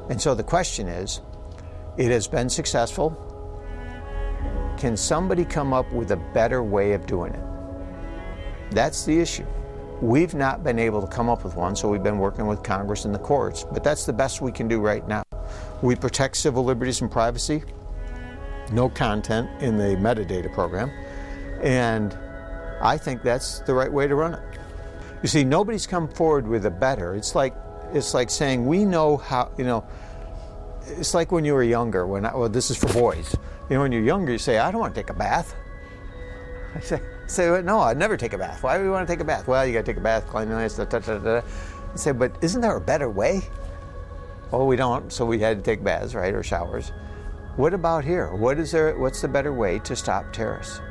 And so the question is, it has been successful. Can somebody come up with a better way of doing it? That's the issue. We've not been able to come up with one, so we've been working with Congress and the courts, but that's the best we can do right now. We protect civil liberties and privacy, no content in the metadata program, and I think that's the right way to run it. You see, nobody's come forward with a better. It's like saying we know how, it's like when you were younger, this is for boys. When you're younger, you say, I don't want to take a bath. I say, no, I'd never take a bath. Why do you want to take a bath? Well, you got to take a bath, cleanliness, I say, but isn't there a better way? Oh, we don't, so we had to take baths, right, or showers. What about here? What's the better way to stop terrorists?